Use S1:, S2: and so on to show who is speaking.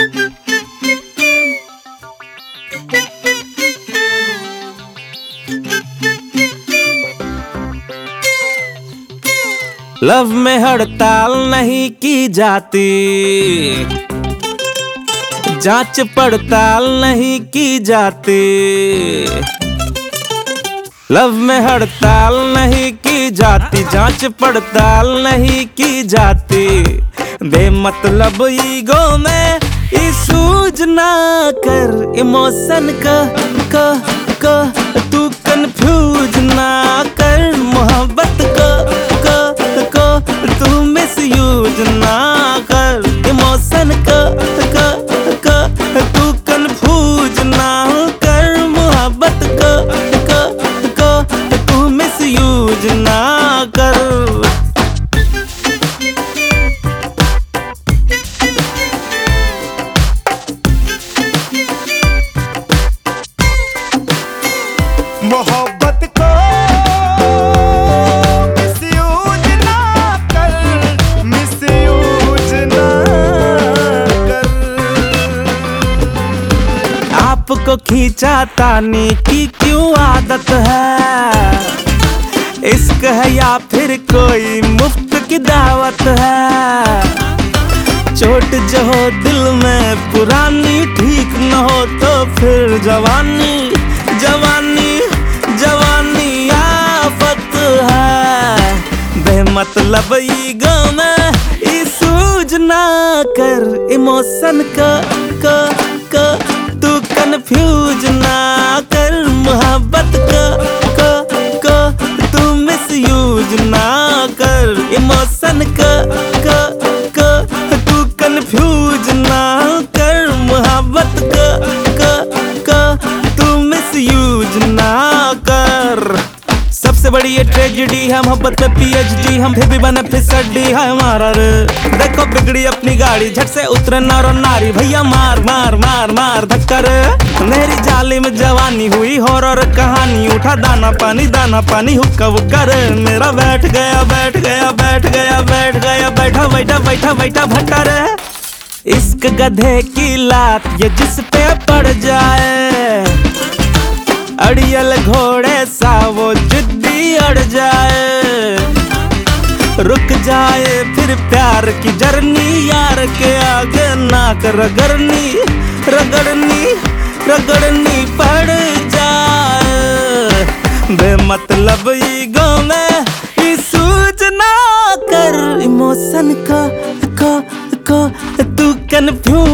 S1: Love में हड़ताल नहीं की जाती, जांच पड़ताल नहीं की जाती। लव में हड़ताल नहीं की जाती, जांच पड़ताल नहीं की जाती। बेमतलब ईगो में सूझ ना कर, इमोशन का तू कंफ्यूज ना कर। मोहब्बत को तू मिसयूज ना कर। इमोशन का तू कंफ्यूज ना कर। मोहब्बत को तू मिसयूज ना कर।
S2: मोहब्बत को मिसयूज ना कर, मिसयूज ना कर।
S1: आपको खींचा तानी की क्यों आदत है? इश्क है या फिर कोई मुफ्त की दावत है? चोट जो हो दिल में पुरानी, ठीक न हो तो फिर जवानी आफत है। बेमतलब ईगो में सूझ ना कर। इमोशन का तू कंफ्यूज ना कर। मोहब्बत को तू मिसयूज ना कर। इमोशन का तू कंफ्यूज ना कर। मोहब्बत को तू मिसयूज ना कर। सबसे बड़ी ये ट्रेजेडी है मोहब्बत में PhD, हम फिर भी बने फिसड्डी है हमारा रे। देखो बिगड़ी अपनी गाड़ी, झट से उतरे नर और नारी, भैया मार धक्का रे। मेरी जाली में जवानी हुई हॉरर कहानी, उठा दाना पानी हुक्का वुक्का रे। मेरा बैठ गया बैठा भट्टा रे। इश्क गधे की लात ये जिस पे पड़ जाए, अड़ियल घोड़े सा वो जिद्दी अड़ जाए। रुक जाए फिर प्यार की जर्नी, यार के आगे नाक रगड़नी पड़ जाए। बेमतलब ईगो में सूझ ना कर। इमोशन को तू कंफ्यूज